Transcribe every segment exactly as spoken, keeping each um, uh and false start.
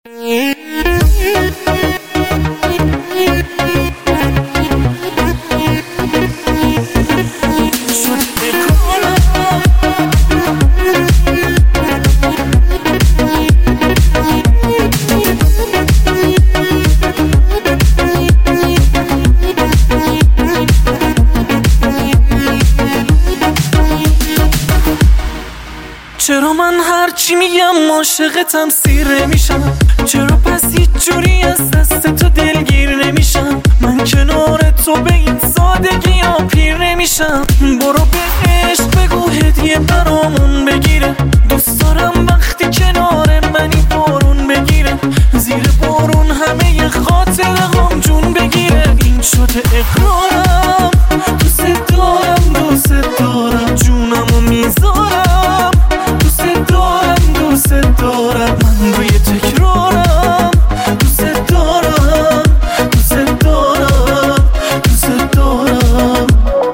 چرا من هرچی میگم عاشقتم سیر نمیشم؟ چرا پس هیچ جوری از دست تو دلگیر نمیشم؟ من کنار تو به این سادگی ها پیر نمیشم. برو به عشق بگو هدیه برامون بگیره. دوست دارم وقتی کنار منی بارون بگیره. زیر بارون همه ی خاطره هم جون بگیره. این شده اقرارم، دوست دارم دوست دارم جونمو میذارم. دوست دارم دوست دارم من روی تکرارم. دوست دارم دوست دارم دوست دارم.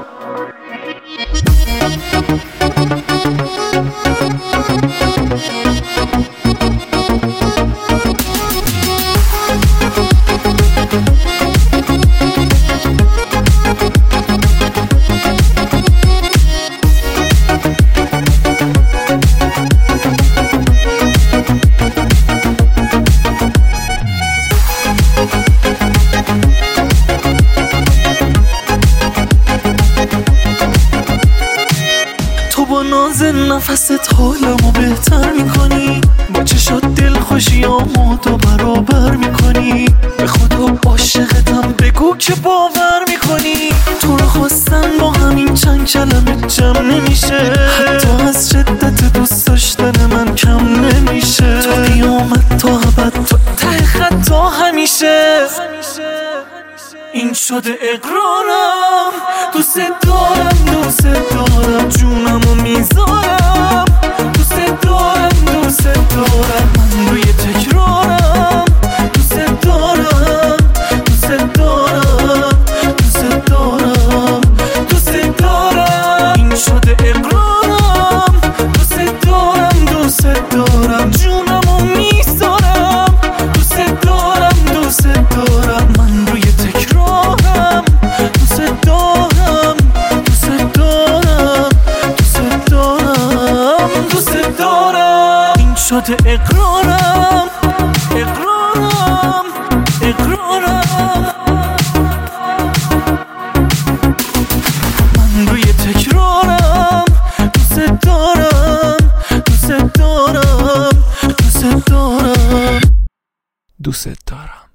با ناز نفست حالمو بهتر میکنی. با چشات دل خوشیامو دو برابر میکنی. به خدا عاشقتم بگو که باور میکنی. تو رو خواستن با همین چند کلمه جمع نمیشه. حتی از شدت دوست داشتن من کم نمیشه. تو قیامت تا ابد تو ته خط تا همیشه. این شده اقرارم، دوست دارم دوست دارم جونمو میذارم. دوست دارم دوست دارم من روی تکرارم. دوست دارم دوست دارم دوست دارم دوست دارم. این شده اقرارم، دوست دارم دوست دارم جونمو میذارم. دوست دارم دوست دارم من روی تکرارم. دوست دارم دوست دارم دوست دارم دوست دارم. این شده اقرارم اقرارم اقرارم. من روی تکرارم. دوست دارم دوست دارم دوست دارم دوست دارم.